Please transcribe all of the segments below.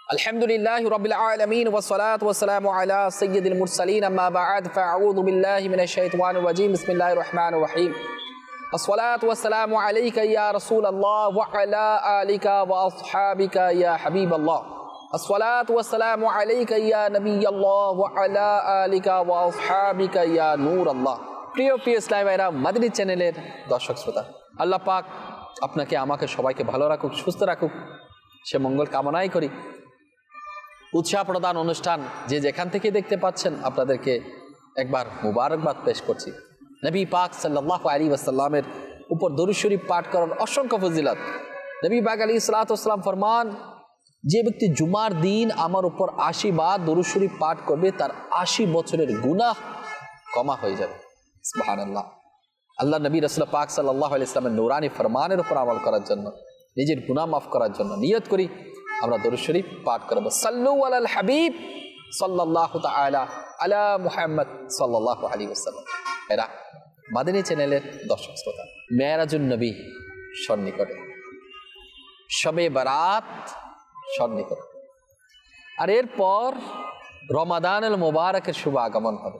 Alhamdulillahi Rabbil Alameen wa salatu wa salamu ala Sayyidil Mursaleen amma ba'd fa'a'udhu billahi minash shaitanir rajim bismillahir rahmanir rahim as-salatu wa salamu alayka ya Rasulallah wa ala alika wa ashabika ya Habiballah as-salatu wa salamu alayka ya Nabiyallah wa ala alika wa ashabika ya Nurallah প্রিয় ইসলামী ভাইরা মাদানী চ্যানেলের দর্শক শ্রোতা আল্লাহ পাক আপনাকে আমাকে সবাইকে ভালো রাখুক সুস্থ রাখুক সে মঙ্গল কামনাই করি উৎসাহ প্রদান অনুষ্ঠান যে যেখান থেকে দেখতে পাচ্ছেন আপনাদেরকে একবার মুবারকবাদ পেশ করছি নবী পাক সাল্লাল্লাহু আলাইহি ওয়াসাল্লামের উপর দরুদ শরীফ পাঠ করার অসংখ্য ফজিলত নবী পাক আলাইহিস সালাতু ওয়াসসালাম ফরমান যে ব্যক্তি জুমার দিন আমার উপর 80 বার দরুদ শরীফ পাঠ করবে তার 80 বছরের গুনাহ ক্ষমা হয়ে যাবে সুবহানাল্লাহ আল্লাহ নবী রাসূল পাক সাল্লাল্লাহু আলাইহি ওয়াসাল্লামের নূরানি ফরমানের উপর আমল করার জন্য নিজের গুনাহ মাফ করার জন্য নিয়ত করি আমরা দরুদ শরীফ পাঠ করব সাল্লু আলাল হাবিব সাল্লাল্লাহু তাআলা আলা মুহাম্মদ সাল্লাল্লাহু আলাইহি ওয়াসাল্লাম এরা মাদানী চ্যানেলের দর্শক শ্রোতা মেরাজুন নবী সন্নিকটে শবে বারাত সন্নিকটে আর এরপর রমাদানুল মুবারকের শুভ আগমন হবে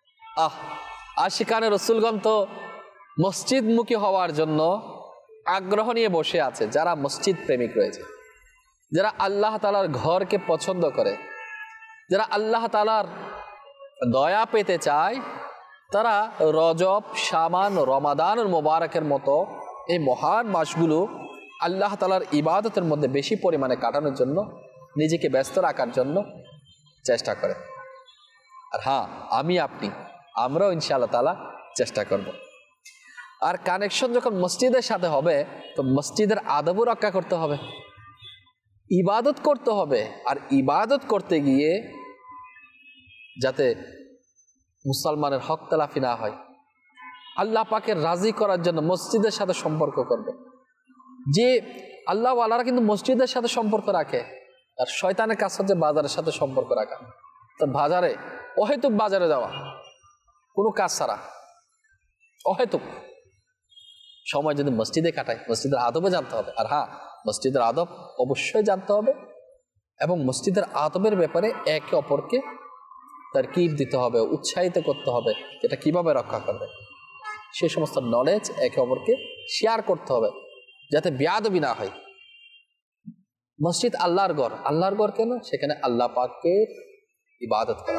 আশিকানে রাসূলগণ তো মসজিদমুখী হওয়ার জন্য আগ্রহ নিয়ে বসে আছে যারা মসজিদ প্রেমিক রয়েছে যারা আল্লাহ তাআলার ঘরকে পছন্দ করে যারা আল্লাহ তাআলার দয়া পেতে চায় তারা রজব শাবান রমাদানুল মুবারকের মতো এই মহান মাসগুলো আল্লাহ তাআলার ইবাদতের মধ্যে বেশি পরিমাণে কাটানোর জন্য নিজেকে ব্যস্ত রাখার জন্য চেষ্টা করে আর হ্যাঁ আমরাও ইনশাআল্লাহ তাআলা চেষ্টা করব আর কানেকশন যখন মসজিদের সাথে হবে তো মসজিদের আদবও রক্ষা করতে হবে ইবাদত করতে হবে আর ইবাদত করতে গিয়ে যাতে মুসলমানের হক তালাফি না হয় আল্লাহ পাকের রাজি করার জন্য মসজিদের সাথে সম্পর্ক করবে যে আল্লাহ ওয়ালারা কিন্তু মসজিদের সাথে সম্পর্ক রাখে আর শয়তানের কাজ হচ্ছে বাজারের সাথে সম্পর্ক রাখা তো বাজারে অহেতুক বাজারে যাওয়া কোনো কাজ ছাড়া অহেতুক সময় যদি মসজিদে কাটায় মসজিদের আদবে জানতে হবে আর হ্যাঁ মসজিদের আদব অবশ্যই জানতে হবে এবং মসজিদের আদবের ব্যাপারে একে অপরকে তারকিব দিতে হবে উৎসাহিত করতে হবে এটা কিভাবে রক্ষা করবে সেই সমস্ত নলেজ একে অপরকে শেয়ার করতে হবে যাতে বেয়াদবি না হয় মসজিদ আল্লাহর ঘর কেন সেখানে আল্লাহ পাককে ইবাদত করা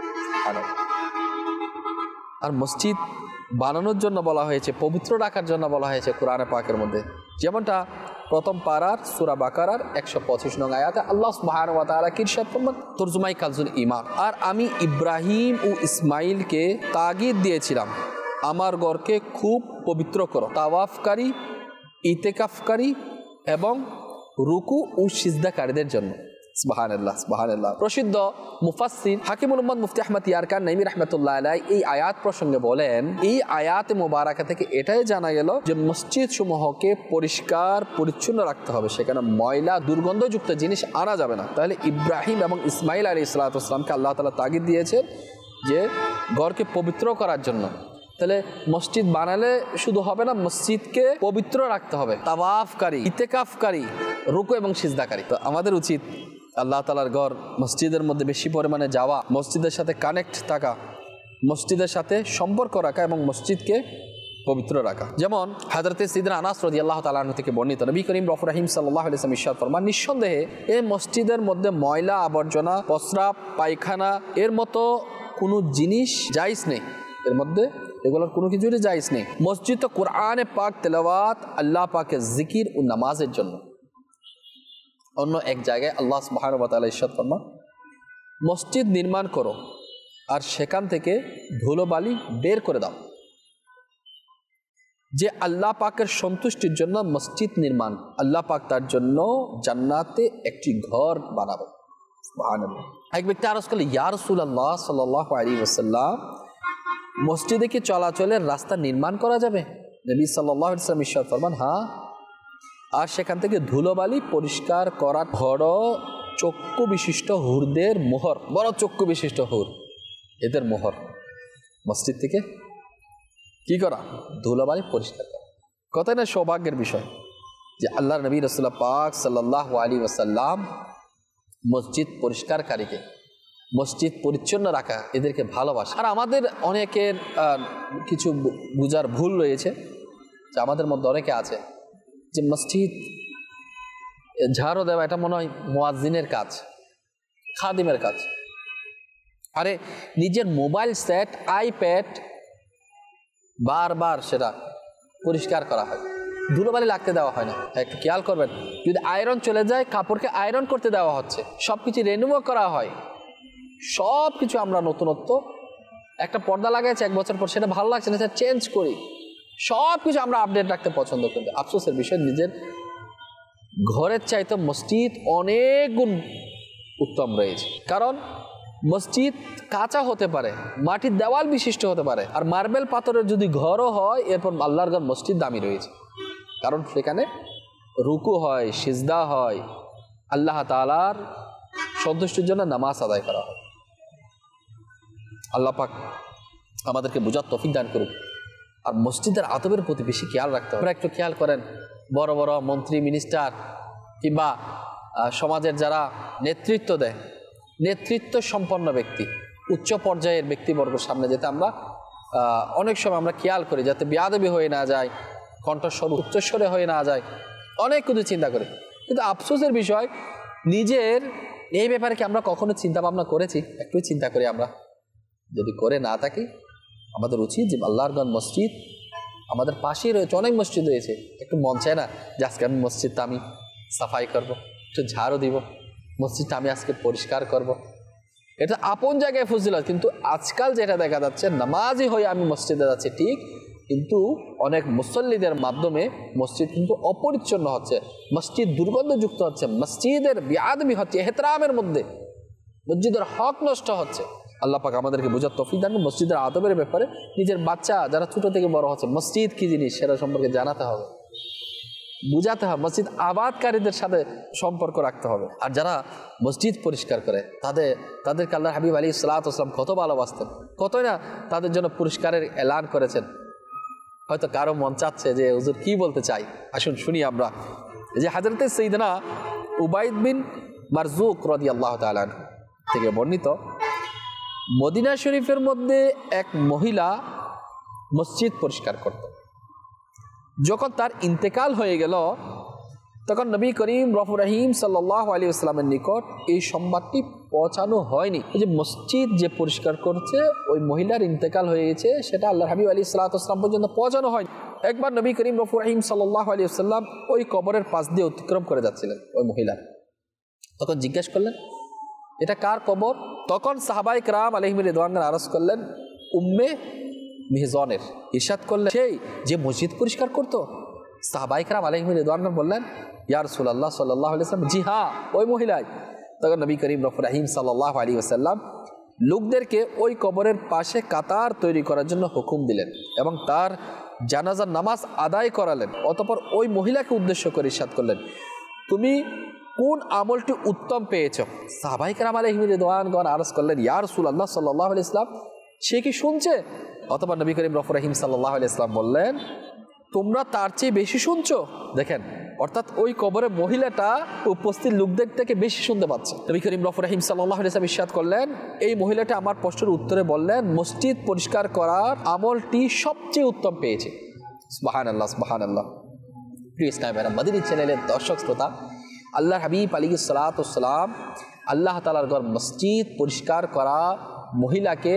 আর মসজিদ বানানোর জন্য বলা হয়েছে পবিত্র রাখার জন্য বলা হয়েছে কোরআনে পাকের মধ্যে যেমনটা প্রথম পারার সূরা বাকারার 125 নং আয়াতে আল্লাহ সুবহানাহু ওয়া তাআলা ইরশাদ ফরমান তরজমায়ে কানজুল ঈমান আর আমি ইব্রাহিম ও ইসমাইলকে তাগিদ দিয়েছিলাম আমার ঘরকে খুব পবিত্র করো তাওয়াফকারী ইতিকাফকারী এবং রুকু ও সিজদাকারীদের জন্য সুবহানাল্লাহ সুবহানাল্লাহ প্রসিদ্ধ মুফাসসির হাকিমুল উম্মাত মুফতি আহমদ ইয়ারকান নাইমি রাহমাতুল্লাহ আলাইহি এই আয়াত প্রসঙ্গে বলেন এই আয়াতে মুবারাকা থেকে এটাই জানা গেল যে মসজিদ সমূহকে পরিষ্কার পরিচ্ছন্ন রাখতে হবে সেখানে ময়লা দুর্গন্ধযুক্ত জিনিস আনা যাবে না তাহলে ইব্রাহিম এবং ইসমাইল আলাইহিস সালাতু ওয়াস সালামকে আল্লাহ তাআলা তাগিদ দিয়েছেন যে ঘরকে পবিত্র করার জন্য তাহলে মসজিদ বানালে শুধু হবে না মসজিদকে পবিত্র রাখতে হবে তাওয়াফকারী ইতিকাফকারী রুকু এবং সিজদাকারী তো আমাদের উচিত আল্লাহ তাআলার ঘর মসজিদের মধ্যে বেশি পরিমাণে যাওয়া মসজিদের সাথে কানেক্ট থাকা মসজিদের সাথে সম্পর্ক রাখা এবং মসজিদকে পবিত্র রাখা যেমন হযরতে সাইয়েদনা আনাস রাদিয়াল্লাহু তাআলা আনহু থেকে বর্ণিত নবী করিম রহিম সাল্লাল্লাহু আলাইহি ওয়াসাল্লাম ইরশাদ ফরমান নিঃসন্দেহে এই মসজিদের মধ্যে ময়লা আবর্জনা প্রস্রাব পায়খানা এর মতো কোনো জিনিস জায়েজ নেই এর মধ্যে এগুলোর কোনো কিছুই জায়েজ নেই মসজিদ তো কোরআনে পাক তেলাওয়াত আল্লাহ পাকের জিকির ও নামাজের জন্য অন্য এক জায়গায় আল্লাহ সুবহানাহু ওয়া তাআলা ইরশাদ ফরমান মসজিদ নির্মাণ করো আর সেখান থেকে ধুলোবালি বের করে দাও যে আল্লাহ পাকের সন্তুষ্টির জন্য মসজিদ নির্মাণ আল্লাহ পাক তার জন্য জান্নাতে একটি ঘর বানাবে সুবহানাল্লাহ এক ব্যক্তি আরজ করল ইয়া রাসূলুল্লাহ সাল্লাল্লাহু আলাইহি ওয়াসাল্লাম মসজিদে কি চলাচলের রাস্তা নির্মাণ করা যাবে নবী সাল্লাল্লাহু আলাইহি ওয়াসাল্লাম ইরশাদ ফরমান হ্যাঁ আর সেখান থেকে ধুলোবালি পরিষ্কার করা বড় চক্ষু বিশিষ্ট হুরদের মোহর বড় চক্ষু বিশিষ্ট হুর এদের মোহর মসজিদ থেকে কি করা ধুলোবালি পরিষ্কার করা কতই না সৌভাগ্যের বিষয় যে আল্লাহর নবী রাসূলুল্লাহ পাক সাল্লাল্লাহু আলাইহি ওয়াসাল্লাম মসজিদ পরিষ্কারকারীকে, মসজিদ পরিচ্ছন্ন রাখা, এদেরকে ভালোবাসা। আর আমাদের অনেকের কিছু বুঝার ভুল রয়েছে, যে আমাদের মধ্যে অনেকে আছে যে মসজিদ ঝাড়ু দেওয়া এটা মনে হয় মুয়াজ্জিনের কাজ, খাদিমের কাজ। আরে নিজের মোবাইল সেট, আইপ্যাড বারবার সেটা পরিষ্কার করা হয়, ধুলোবালি লাগতে দেওয়া হয় না। একটু খেয়াল করবেন, যদি আয়রন চলে যায় কাপড়কে আয়রন করতে দেওয়া হচ্ছে, সব কিছু রেনুও করা হয়, সব কিছু আমরা নতুনত্ব, একটা পর্দা লাগাইছে 1 বছর পর সেটা ভালো লাগছে না, সেটা চেঞ্জ করি, সব কিছু আমরা আপডেট রাখতে পছন্দ করি। আফসোসের বিষয়, নিজের ঘরের চাইতে মসজিদ অনেক গুণ উত্তম রয়েছে। কারণ মসজিদ কাঁচা হতে পারে, মাটির দেওয়াল বিশিষ্ট হতে পারে, আর মার্বেল পাথরের যদি ঘরও হয়, এরপর আল্লাহর ঘর মসজিদ দামি রয়েছে। কারণ সেখানে রুকু হয়, সিজদা হয়, আল্লাহ তাআলার সন্তুষ্টির জন্য নামাজ আদায় করা হয়। আল্লাহ পাক আমাদেরকে বুঝার তৌফিক দান করুক। আর মসজিদের আদবের প্রতি বেশি খেয়াল রাখতে হবে। আপনারা একটু খেয়াল করেন, বড় বড় মন্ত্রী, মিনিস্টার কিংবা সমাজের যারা নেতৃত্ব দেয়, নেতৃত্ব সম্পন্ন ব্যক্তি, উচ্চ পর্যায়ের ব্যক্তিবর্গের সামনে যেতে আমরা অনেক সময় আমরা খেয়াল করি, যাতে বেয়াদবি হয়ে না যায়, কণ্ঠস্বর উচ্চস্বরে হয়ে না যায়, অনেক কিছু চিন্তা করি। কিন্তু আফসোসের বিষয়, নিজের এই ব্যাপারে কি আমরা কখনো চিন্তা ভাবনা করেছি? একটু চিন্তা করি আমরা, যদি করে না থাকি, আমাদের উচিত যে আল্লাহর ঘর মসজিদ আমাদের পাশেই রয়েছে, অনেক মসজিদ রয়েছে, একটু মন চায় না যে আজকে আমি মসজিদটা আমি সাফাই করব, একটু ঝাড়ু দিব, মসজিদটা আমি আজকে পরিষ্কার করব। এটা আপন জায়গায় ফজিলত, কিন্তু আজকাল যেটা দেখা যাচ্ছে, নামাজি হয়ে আমি মসজিদে যাচ্ছি ঠিক, কিন্তু অনেক মুসল্লিদের মাধ্যমে মসজিদ কিন্তু অপরিচ্ছন্ন হচ্ছে, মসজিদ দুর্গন্ধযুক্ত হচ্ছে, মসজিদের বেয়াদবি হচ্ছে, এহতরামের মধ্যে মসজিদের হক নষ্ট হচ্ছে। আল্লাহ পাক আমাদেরকে বোঝার তৌফিক দান করুন। মসজিদের আদবের ব্যাপারে নিজের বাচ্চা যারা ছোট থেকে বড় হচ্ছে, মসজিদ কি জিনিস সেটা সম্পর্কে জানাতে হবে, বুঝাতে হবে, মসজিদ আবাদকারীদের সাথে সম্পর্ক রাখতে হবে। আর যারা মসজিদ পরিষ্কার করে তাদেরকে আল্লাহর হাবিব আলাইহিস সালাতু ওয়াস সালাম কত ভালোবাসতেন, কতই না তাদের জন্য পুরস্কারের এলান করেছেন। হয়তো কারো মন চাচ্ছে যে হুজুর কি বলতে চাই, আসুন শুনি আমরা। যে হযরতে সাইয়েদনা উবাইদ বিন মারজুক রাদিয়াল্লাহু তাআলা আনহু থেকে বর্ণিত, মদিনা শরীফের মধ্যে এক মহিলা মসজিদ পরিষ্কার করত। যখন তার ইন্তেকাল হয়ে গেল, তখন নবী করিম রফুর রহিম সাল্লাল্লাহু আলাইহি ওয়াসাল্লামের নিকট এই সংবাদটি পৌঁছানো হয়নি যে মসজিদ যে পরিষ্কার করছে ওই মহিলার ইন্তেকাল হয়ে গেছে, সেটা আল্লাহর হাবিব আলাইহিস সালাতু ওয়াস সালাম পর্যন্ত পৌঁছানো হয়নি। একবার নবী করিম রফুর রহিম সাল্লাল্লাহু আলাইহি ওয়াসাল্লাম ওই কবরের পাশ দিয়ে অতিক্রম করে যাচ্ছিলেন ওই মহিলা, তখন জিজ্ঞেস করলেন এটা কার কবর? তখন সাহাবায়ে কেরাম আলাইহিম রিদওয়ান আরজ করলেন উম্মে মিহজানের, ইরশাদ করলেন সেই যে মসজিদ পরিষ্কার করতো। সাহাবায়ে কেরাম আলাইহিম রিদওয়ান বললেন ইয়া রাসূলুল্লাহ সাল্লাল্লাহু আলাইহি ওয়াসাল্লাম, জি হ্যাঁ ওই মহিলাই। তখন নবী করিম রফুর রহিম সাল্লাল্লাহু আলাইহি ওয়াসাল্লাম লোকদেরকে ওই কবরের পাশে কাতার তৈরি করার জন্য হুকুম দিলেন এবং তার জানাজার নামাজ আদায় করালেন। অতঃপর ওই মহিলাকে উদ্দেশ্য করে ইরশাদ করলেন তুমি কোন আমলটি উত্তম পেয়েছ? সাহাবায়ে কেরাম আলাইহিম রিদওয়ানগণ আরজ করলেন ইয়া রাসূলুল্লাহ সাল্লাল্লাহু আলাইহি ওয়াসাল্লাম, সে কি শুনছে? অতঃপর নবী করিম রফুর রহিম সাল্লাল্লাহু আলাইহি ওয়াসাল্লাম বললেন তোমরা তার চেয়ে বেশি শুনছো। দেখেন, অর্থাৎ ওই কবরে মহিলাটা উপস্থিত লোকদের থেকে বেশি শুনতে পাচ্ছে। নবী করিম রফুর রহিম সাল্লাল্লাহু আলাইহি ওয়াসাল্লাম ইরশাদ করলেন এই মহিলাটা আমার প্রশ্নের উত্তরে বললেন মসজিদ পরিষ্কার করার আমলটি সবচেয়ে উত্তম পেয়েছে। সুবহানাল্লাহ সুবহানাল্লাহ। প্রিয় ইসলামী ভাইরা, মাদানী চ্যানেলের দর্শক শ্রোতা, আল্লাহর হাবিব আলাইহিস সালাতু ওয়াস সালাম আল্লাহ তাআলার ঘর মসজিদ পরিষ্কার করা মহিলাকে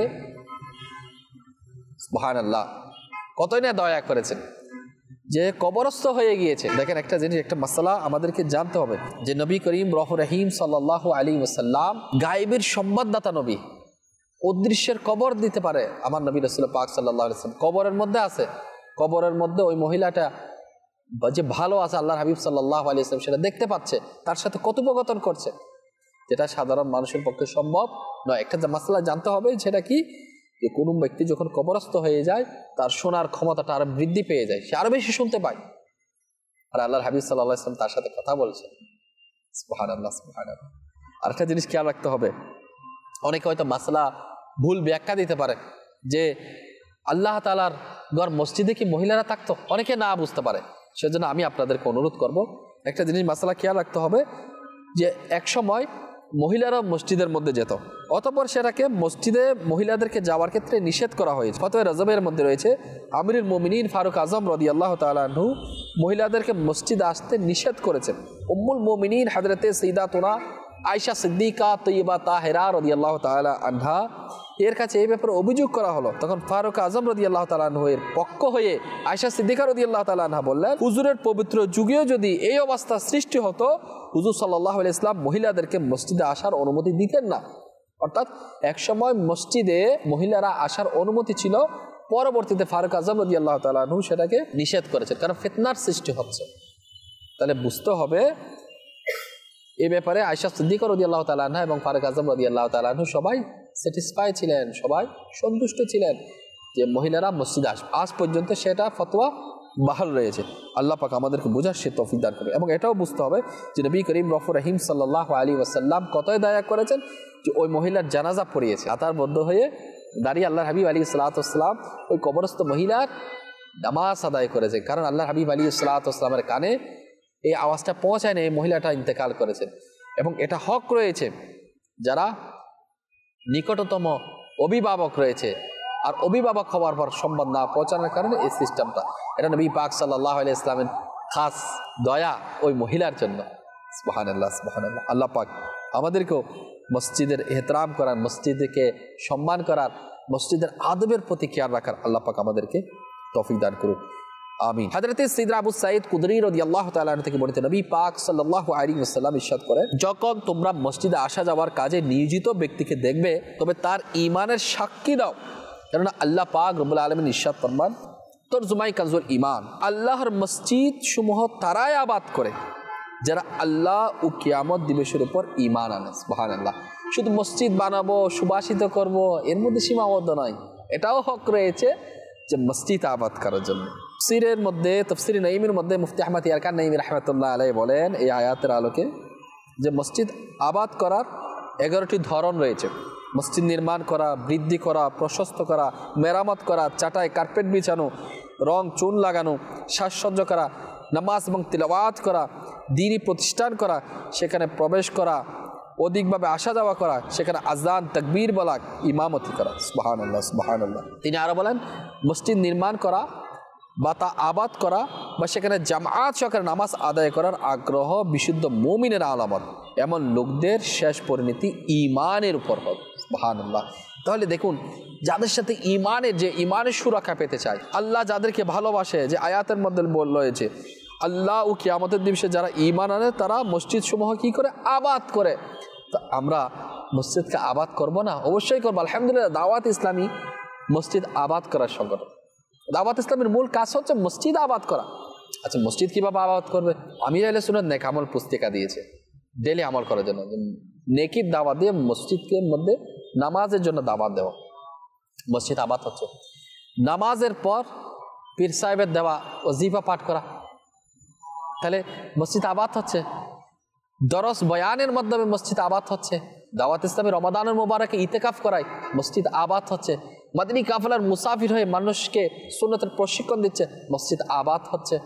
সুবহানাল্লাহ কতই না দয়া করেছেন, যে কবরস্থ হয়ে গিয়েছে। দেখেন একটা জিনিস, একটা মাসালা আমাদেরকে জানতে হবে যে নবী করিম রফুর রহিম সাল্লাল্লাহু আলাইহি ওয়াসাল্লাম গায়েবের সংবাদদাতা নবী, অদৃশ্যের কবর দিতে পারে। আমার নবী রাসূল পাক সাল্লাল্লাহু আলাইহি ওয়াসাল্লাম কবরের মধ্যে আছে, কবরের মধ্যে ওই মহিলাটা যে ভালো আছে আল্লাহর হাবিব সাল্লাল্লাহু আলাইহি ওয়াসাল্লাম সেটা দেখতে পাচ্ছে, তার সাথে কথোপকথন করছে, যেটা সাধারণ মানুষের পক্ষে সম্ভব নয়। একটা মাসালা জানতে হবে, সেটা কি যে কোনো ব্যক্তি যখন কবরস্থ হয়ে যায় তার শোনার ক্ষমতাটা আরো বৃদ্ধি পেয়ে যায়, সে আরো বেশি শুনতে পায়। আর আল্লাহর হাবিব সাল্লাল্লাহু আলাইহি ওয়াসাল্লাম তার সাথে কথা বলছে। সুবহানাল্লাহ সুবহানাল্লাহ। আর একটা জিনিস খেয়াল রাখতে হবে, অনেকে হয়তো মাসলা ভুল ব্যাখ্যা দিতে পারে যে আল্লাহ তাআলার ঘর মসজিদে কি মহিলারা থাকতো, অনেকে না বুঝতে পারে। সেজন্য আমি আপনাদেরকে অনুরোধ করব একটা জিনিস মাসলা খেয়াল রাখতে হবে যে এক সময় মহিলারা মসজিদের মধ্যে যেত, অতঃপর সেটাকে মসজিদে মহিলাদেরকে যাওয়ার ক্ষেত্রে নিষেধ করা হয়েছে। ফতোয়া রজবের মধ্যে রয়েছে আমিরুল মুমিনিন ফারুক আজম রাদিয়াল্লাহু তাআলা আনহু মহিলাদেরকে মসজিদে আসতে নিষেধ করেছেন। উম্মুল মুমিনিন হযরতে সাইয়্যিদাতুনা আয়েশা সিদ্দিকা তৈয়বা তাহেরা রাদিয়াল্লাহু তাআলা আনহা এর কাছে এই ব্যাপারে অভিযোগ করা হলো। তখন ফারুক আজম রাদিয়াল্লাহু তাআলা আনহু এর পক্ষ হয়ে আয়েশা সিদ্দিকা রাদিয়াল্লাহু তাআলা আনহা বললেন, হুজুরের পবিত্র যুগেও যদি এই অবস্থা সৃষ্টি হতো, হুজুর সাল্লাল্লাহু আলাইহি ওয়াসাল্লাম মহিলাদেরকে মসজিদে আসার অনুমতি দিতেন না। অর্থাৎ একসময় মসজিদে মহিলারা আসার অনুমতি ছিল, পরবর্তীতে ফারুক আজম রাদিয়াল্লাহু তাআলা আনহু সেটাকে নিষেধ করেছেন, কারণ ফিতনার সৃষ্টি হচ্ছে। তাহলে বুঝতে হবে এই ব্যাপারে আয়েশা সিদ্দিকা রাদিয়াল্লাহু তাআলা আনহা এবং ফারুক আজম রাদিয়াল্লাহু তাআলা আনহু সবাই স্যাটিসফাই ছিলেন, সবাই সন্তুষ্ট ছিলেন যে মহিলারা মসজিদে আসবে। আজ পর্যন্ত সেটা ফতোয়া বহাল রয়েছে। আল্লাহ পাক আমাদেরকে বোঝার সে তৌফিক দান করবে। এবং এটাও বুঝতে হবে যে নবী করিম রফুর রহিম সাল্লাল্লাহু আলাইহি ওয়াসাল্লাম কতই দয়া করেছেন যে ওই মহিলার জানাজা পড়িয়েছে, আতারবদ্ধ হয়ে দাঁড়িয়ে আল্লাহর হাবিব আলাইহিস সালাতু ওয়াস সালাম ওই কবরস্থ মহিলার নামাজ আদায় করেছে। কারণ আল্লাহর হাবিব আলাইহিস সালাতু ওয়াস সালামের কানে এই আওয়াজটা পৌঁছায় না, এই মহিলাটা ইন্তেকাল করেছেন। এবং এটা হক রয়েছে যারা নিকটতম অভিভাবক রয়েছে, আর অভিভাবক হওয়ার পর সম্মান না পৌঁছানোর কারণে এই সিস্টেমটা, এটা নবী পাক সাল্লাল্লাহু আলাইহি ইসলামের খাস দয়া ওই মহিলার জন্য। সুবহানাল্লাহ, সুবহানাল্লাহ। আল্লাহ পাক আমাদেরকেও মসজিদের এহতরাম করার, মসজিদকে সম্মান করার, মসজিদের আদবের প্রতি খেয়াল রাখার আল্লাহ পাক আমাদেরকে তৌফিক দান করুক, আমিন। হযরত সাইয়্যিদনা আবু সাঈদ কুদরি রাদিয়াল্লাহু তাআলা আনহু থেকে বর্ণিত, নবী পাক সাল্লাল্লাহু আলাইহি ওয়াসাল্লাম ইরশাদ করেন, যখন তোমরা মসজিদে আসা যাওয়ার কাজে নিয়োজিত ব্যক্তিকে দেখবে তবে তার ঈমানের সাক্ষী দাও, কেননা আল্লাহ পাক রব্বুল আলামিন ইরশাদ ফরমান, তরজুমাই কানজুল ঈমান, আল্লাহর মসজিদ সমূহ তারাই আবাদ করে যারা আল্লাহ ও কিয়ামত দিবসের উপর ঈমান আনে। সুবহানাল্লাহ। শুধু মসজিদ বানাবো, সুবাসিত করব, এর মধ্যে সীমাবদ্ধ নয়, এটাও হক রয়েছে যে মসজিদ আবাদ করার জন্য। তাফসীরের মধ্যে, তাফসীরে নাঈমের মধ্যে মুফতি আহমদ ইয়ারকান নাঈমি রাহমাতুল্লাহ আলাইহি বলেন এই আয়াতের আলোকে যে মসজিদ আবাদ করার 11টি ধরন রয়েছে। মসজিদ নির্মাণ করা, বৃদ্ধি করা, প্রশস্ত করা, মেরামত করা, চাটাই কার্পেট বিছানো, রং চুন লাগানো, সাজসজ্জা করা, নামাজ এবং তিলাওয়াত করা, দ্বীনি প্রতিষ্ঠান করা, সেখানে প্রবেশ করা, অধিকভাবে আসা যাওয়া করা, সেখানে আজান তাকবীর বলা, ইমামতি করা। সুবহানাল্লাহ, সুবহানাল্লাহ। তিনি আরো বলেন মসজিদ নির্মাণ করা বা তা আবাদ করা বা সেখানে জামাত সহকারে নামাজ আদায় করার আগ্রহ বিশুদ্ধ মুমিনের আলামত। এমন লোকদের শেষ পরিণতি ঈমানের উপর হবে। সুবহানাল্লাহ। তাহলে দেখুন, যাদের সাথে ঈমানের সুরক্ষা পেতে চায়, আল্লাহ যাদেরকে ভালোবাসে, যে আয়াতের মধ্যে রয়েছে আল্লাহ ও কিয়ামতের দিবসে যারা ঈমান আনে তারা মসজিদ সমূহ কি করে আবাদ করে। তো আমরা মসজিদকে আবাদ করব না? অবশ্যই করবো। আলহামদুলিল্লাহ, দাওয়াত ইসলামী মসজিদ আবাদ করার সংগঠন। দাওয়াত ইসলামের মূল কাজ হচ্ছে মসজিদ আবাদ করা। আচ্ছা, মসজিদ কিভাবে আবাদ করবে? আমির আহলে সুন্নাত নেক আমল পুস্তিকা দিয়েছে ডেলি আমল করার জন্য, নেকির দাওয়াত দিয়ে মসজিদকে মধ্যে নামাজের জন্য দাওয়াত দেওয়া। মসজিদ আবাদ হচ্ছে। নামাজের পর পীর সাহেবের দেওয়া ওজিফা পাঠ করা, তাহলে মসজিদ আবাদ হচ্ছে। দরস বয়ানের মাধ্যমে মসজিদ আবাদ হচ্ছে। দাওয়াত ইসলামী রমাদানের মোবারকে ইতেকাফ করায়, মসজিদ আবাদ হচ্ছে। মাদিনী কাফেলার মুসাফির হয়ে মানুষকে সুন্নতের প্রশিক্ষণ দিচ্ছে, মসজিদ আবাদ হচ্ছে।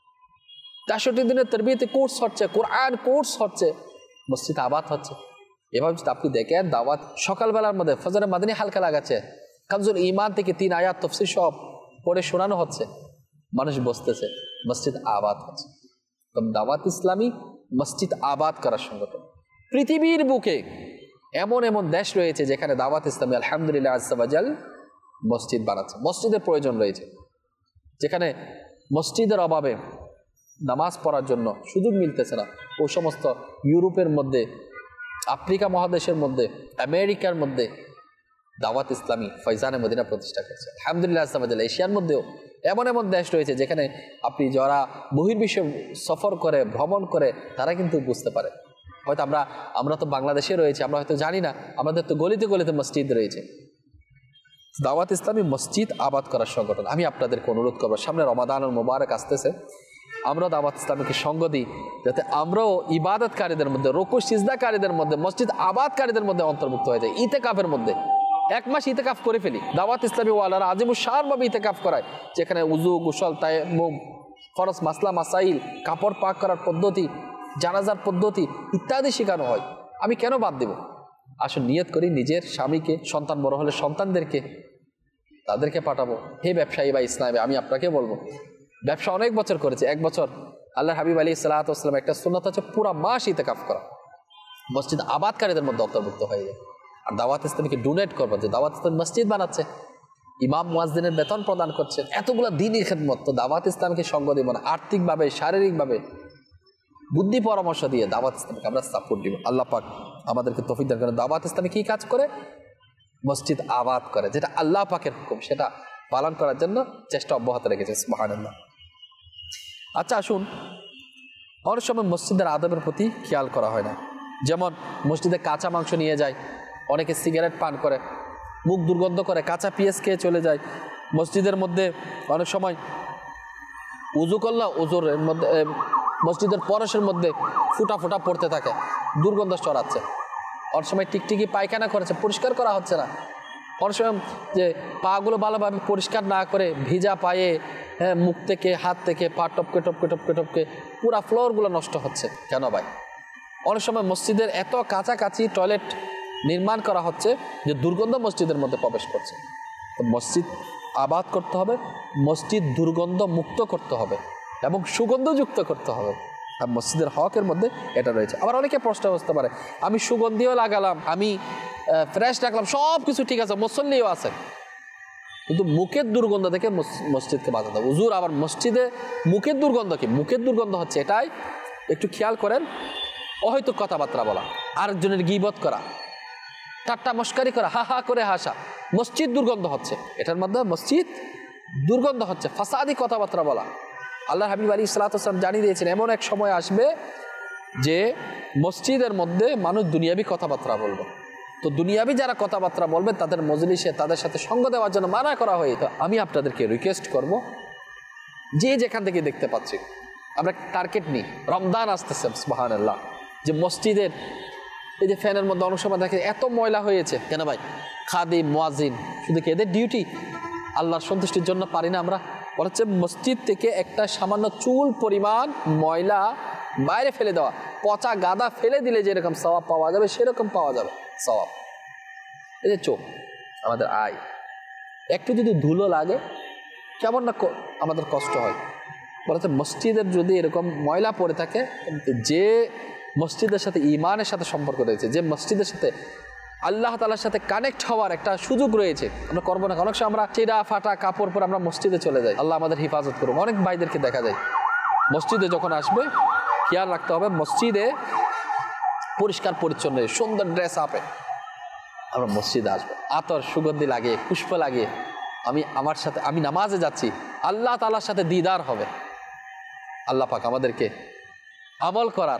63 দিনের তারবিয়তি কোর্স হচ্ছে, কোরআন কোর্স হচ্ছে, মসজিদ আবাদ হচ্ছে। এভাবে যদি আপনি দেখেন, দাওয়াত সকালবেলার মধ্যে ফজরের মাদিনী হালকা লাগাচ্ছে, কানজুল ঈমান থেকে 3 আয়াত তাফসীর সব পড়ে শোনানো হচ্ছে, মানুষ বসতেছে, মসজিদ আবাদ হচ্ছে। তবে দাওয়াত ইসলামী মসজিদ আবাদ করার সংগঠন। পৃথিবীর বুকে এমন এমন দেশ রয়েছে যেখানে দাওয়াত ইসলামী আলহামদুলিল্লাহ আজ্জা ওয়া জাল মসজিদ বানাচ্ছে, মসজিদের প্রয়োজন রয়েছে, যেখানে মসজিদের অভাবে নামাজ পড়ার জন্য সুযোগ মিলতেছে না। ওই সমস্ত ইউরোপের মধ্যে, আফ্রিকা মহাদেশের মধ্যে, আমেরিকার মধ্যে দাওয়াত ইসলামী ফয়জানে মদিনা প্রতিষ্ঠা করছে আলহামদুলিল্লাহ আজ্জা ওয়া জাল। এশিয়ার মধ্যেও এমন এমন দেশ রয়েছে যেখানে আপনি যারা বহির্বিশ্বে সফর করে, ভ্রমণ করে, তারা কিন্তু বুঝতে পারে। হয়তো আমরা তো বাংলাদেশে রয়েছে, আমরা হয়তো জানি না, আমাদের তো গলিতে গলিতে মসজিদ রয়েছে। দাওয়াত ইসলামী মসজিদ আবাদ করার সংগঠন। আমি আপনাদেরকে অনুরোধ করবো, সামনে রমাদানুল মুবারক আসতেছে, আমরা দাওয়াত ইসলামীকে সঙ্গ দিই, যাতে আমরাও ইবাদতকারীদের মধ্যে, রুকু সিজদাকারীদের মধ্যে, মসজিদ আবাদকারীদের মধ্যে অন্তর্ভুক্ত হয়ে যায়। ইতেকাফের মধ্যে 1 মাস ইতেকাফ করে ফেলি। দাওয়াত ইসলামী ওয়ালারা আজিমুশান ভাবে ইতেকাফ করায়, যেখানে উজু, গোসল, তায়াম্মুম, ফরজ মাসলা মাসাইল, কাপড় পাক করার পদ্ধতি, জানাজার পদ্ধতি ইত্যাদি শেখানো হয়। আমি কেন বাদ দেব? আসুন নিয়ত করি নিজের স্বামীকে, সন্তান বড় হলে সন্তানদেরকে, তাদেরকে পাঠাবো। হে ব্যবসায়ী বা ইসলামে, আমি আপনাকে বলবো, ব্যবসা অনেক বছর করেছে। 1 বছর আল্লাহ হাবিব আলাইহিস সালাতু ওয়াস সালাম একটা সুন্নাত হচ্ছে পুরা মাস ইতিকাফ করা, মসজিদ আবাদকারীদের মধ্যে অন্তর্ভুক্ত হয়ে যায়। আর দাওয়াত ইসলামীকে ডোনেট করবো, যে দাওয়াত ইসলাম মসজিদ বানাচ্ছে, ইমাম মুয়াজ্জিনের বেতন প্রদান করছেন, এতগুলো দিনই খেদমত, তো দাওয়াত ইসলামকে সঙ্গ দিব না? আর্থিকভাবে, শারীরিকভাবে, বুদ্ধি পরামর্শ দিয়ে দাওয়াত ইসলামকে আমরা সাপোর্ট দিব। আল্লাহ পাক আমাদেরকে তৌফিক দান করেন। দাওয়াত ইসলামে কি কাজ করে? মসজিদ আবাদ করে, যেটা আল্লাহ পাকের হুকুম সেটা পালন করার জন্য চেষ্টা অব্যাহত রেখেছে। সুবহানাল্লাহ। আচ্ছা আসুন, অনেক সময় মসজিদের আদবের প্রতি খেয়াল করা হয় না। যেমন মসজিদে কাঁচা মাংস নিয়ে যায়, অনেকে সিগারেট পান করে, মুখ দুর্গন্ধ করে, কাঁচা পেঁয়াজ খেয়ে চলে যায়। মসজিদের মধ্যে অনেক সময় উজু করলে উজুর মধ্যে, মসজিদের পরশের মধ্যে ফুটা ফুটা পড়তে থাকে, দুর্গন্ধ ছড়াচ্ছে। অনেক সময় টিকটিকি পায়খানা করেছে, পরিষ্কার করা হচ্ছে না। অনেক সময় যে পাগুলো ভালোভাবে পরিষ্কার না করে ভিজা পায়ে, মুখ থেকে, হাত থেকে পা টপকে টপকে টপকে টপকে পুরা ফ্লোরগুলো নষ্ট হচ্ছে। কেন ভাই? অনেক সময় মসজিদের এত কাছাকাছি টয়লেট নির্মাণ করা হচ্ছে যে দুর্গন্ধ মসজিদের মধ্যে প্রবেশ করছে। তো মসজিদ আবাদ করতে হবে, মসজিদ দুর্গন্ধ মুক্ত করতে হবে এবং সুগন্ধযুক্ত করতে হবে। আর মসজিদের হকের মধ্যে এটা রয়েছে। আবার অনেকে প্রশ্ন আসতে পারে, আমি সুগন্ধিও লাগালাম, আমি ফ্রেশ রাখলাম, সব কিছু ঠিক আছে, মুসল্লিও আছে, কিন্তু মুখের দুর্গন্ধ থেকে মসজিদকে বাঁচাতে হবে। হুজুর আবার মসজিদে মুখের দুর্গন্ধ কি? মুখের দুর্গন্ধ হচ্ছে এটাই, একটু খেয়াল করেন, অহৈত কথাবার্তা বলা, আরেকজনের গীবত করা, ঠাট্টা মস্কারি করা, হা হা করে হাসা, মসজিদ দুর্গন্ধ হচ্ছে। এটার মধ্যে মসজিদ দুর্গন্ধ হচ্ছে, ফাসাদি কথাবার্তা বলা। আল্লাহ হাবিব আলাইহিস সালাতু ওয়াস সালাম জানিয়ে দিয়েছেন, এমন এক সময় আসবে যে মসজিদের মধ্যে মানুষ দুনিয়াবি কথাবার্তা বলবে। তো দুনিয়াবি যারা কথাবার্তা বলবে তাদের মজলিসে তাদের সাথে সঙ্গ দেওয়ার জন্য মানা করা হয়। তো আমি আপনাদেরকে রিকোয়েস্ট করব, যে যেখান থেকে দেখতে পাচ্ছি, আমরা টার্গেট নিই, রমজান আসতেছে, সুবহানাল্লাহ, যে মসজিদের এই যে ফ্যানের মধ্যে অনেক সময় দেখে এত ময়লা হয়েছে। কেন ভাই? খাদিম, মুয়াজ্জিন, শুধু কি এদের ডিউটি? আল্লাহর সন্তুষ্টির জন্য পারি না আমরা? বলা হচ্ছে মসজিদ থেকে একটা সামান্য চুল পরিমাণ ময়লা বাইরে ফেলে দেওয়া, পচা গাদা ফেলে দিলে যেরকম সওয়াব পাওয়া যাবে সেরকম পাওয়া যাবে সওয়াব। এই যে চোখ, আমাদের আয়, একটু যদি ধুলো লাগে কেমন না আমাদের কষ্ট হয়। বলা হচ্ছে মসজিদের যদি এরকম ময়লা পড়ে থাকে, যে মসজিদের সাথে ইমানের সাথে সম্পর্ক রয়েছে, যে মসজিদের সাথে আল্লাহ তাআলার সাথে কানেক্ট হওয়ার একটা সুযোগ রয়েছে, আমরা করবো না। অনেক সময় আমরা চেরা ফাটা কাপড় পরে আমরা মসজিদে চলে যাই। আল্লাহ আমাদের হেফাজত করুক। অনেক ভাইদেরকে দেখা যায় মসজিদে যখন আসবে খেয়াল রাখতে হবে, মসজিদে পরিষ্কার পরিচ্ছন্ন সুন্দর ড্রেস আপে আমরা মসজিদে আসবো, আতর সুগন্ধি লাগিয়ে, পুষ্প লাগিয়ে, আমি নামাজে যাচ্ছি, আল্লাহ তাআলার সাথে দিদার হবে। আল্লাহ পাক আমাদেরকে আমল করার,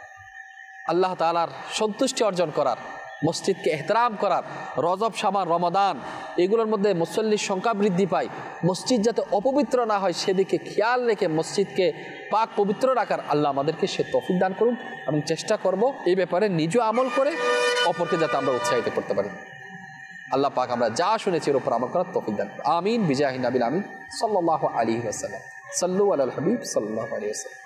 আল্লাহ তাআলার সন্তুষ্টি অর্জন করার, মসজিদকে এহতরাম করার, রজব, শাবান, রমাদান এগুলোর মধ্যে মুসল্লির সংখ্যা বৃদ্ধি পায়, মসজিদ যাতে অপবিত্র না হয় সেদিকে খেয়াল রেখে মসজিদকে পাক পবিত্র রাখার আল্লাহ আমাদেরকে সে তৌফিক দান করুন। এবং চেষ্টা করব এই ব্যাপারে নিজে আমল করে অপরকে যাতে আমরা উৎসাহিত করতে পারি। আল্লাহ পাক আমরা যা শুনেছি এর উপর আমল করার তৌফিক দান করুন। আমিন বিজাহি নবিল আমিন সাল্লাল্লাহু আলাইহি ওয়াসাল্লাম। সাল্লু আলাল হাবিব সাল্লাল্লাহু আলাইহি ওয়াসাল্লাম।